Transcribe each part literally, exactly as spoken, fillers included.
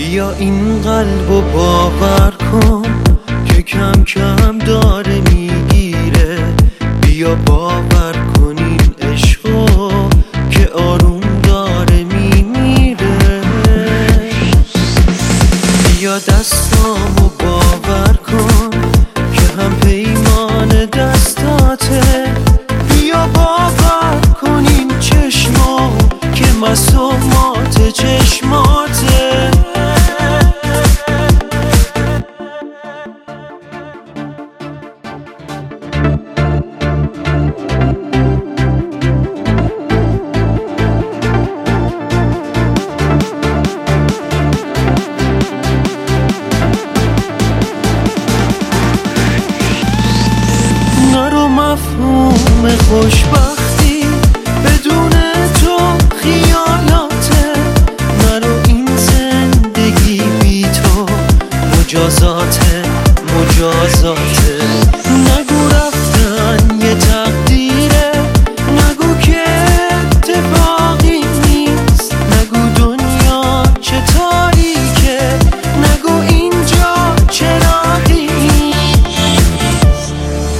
بیا این قلبو باور کن که کم کم داره میگیره. بیا باور کن این عشقو که آروم داره میمیره. بیا دستامو باور کن که هم پیمان دستاته. بیا باور کن این چشمو که معصومات چشماته. نرو مفهوم خوشبختی بدون تو خیالاته. نرو این زندگی بی تو مجازاته مجازاته. نگو رفتن یه تقدیره، نگو که اتفاقی نیست. نگو دنیا چه تاریکه، نگو اینجا چراغی نیست.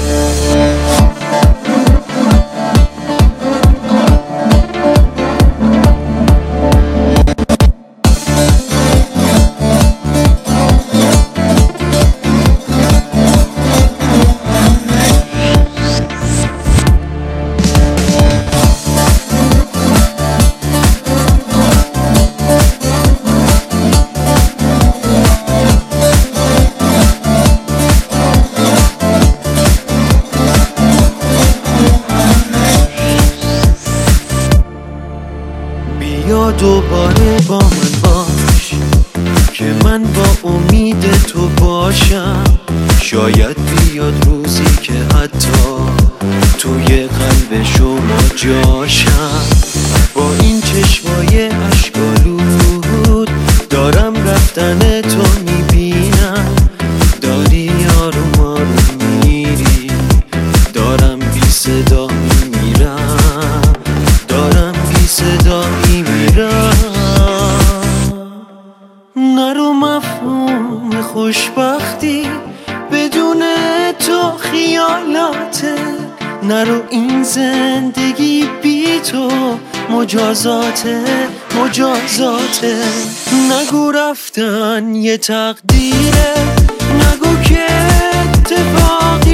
بیا دوباره با من باش که من با امید تو باشم. شاید بیاد روزی که حتی توی قلب شما جاشم. با این چشمای اشک‌آلود دارم رفتن تو میبینم. داری آروم آروم میری، دارم بی صدا میمیرم. دارم بی صدا میمیرم. نرو مفهوم خوشبختی بدون تو خیالاته. نرو این زندگی بی تو مجازاته مجازاته. نگو رفتن یه تقدیره، نگو که اتفاقی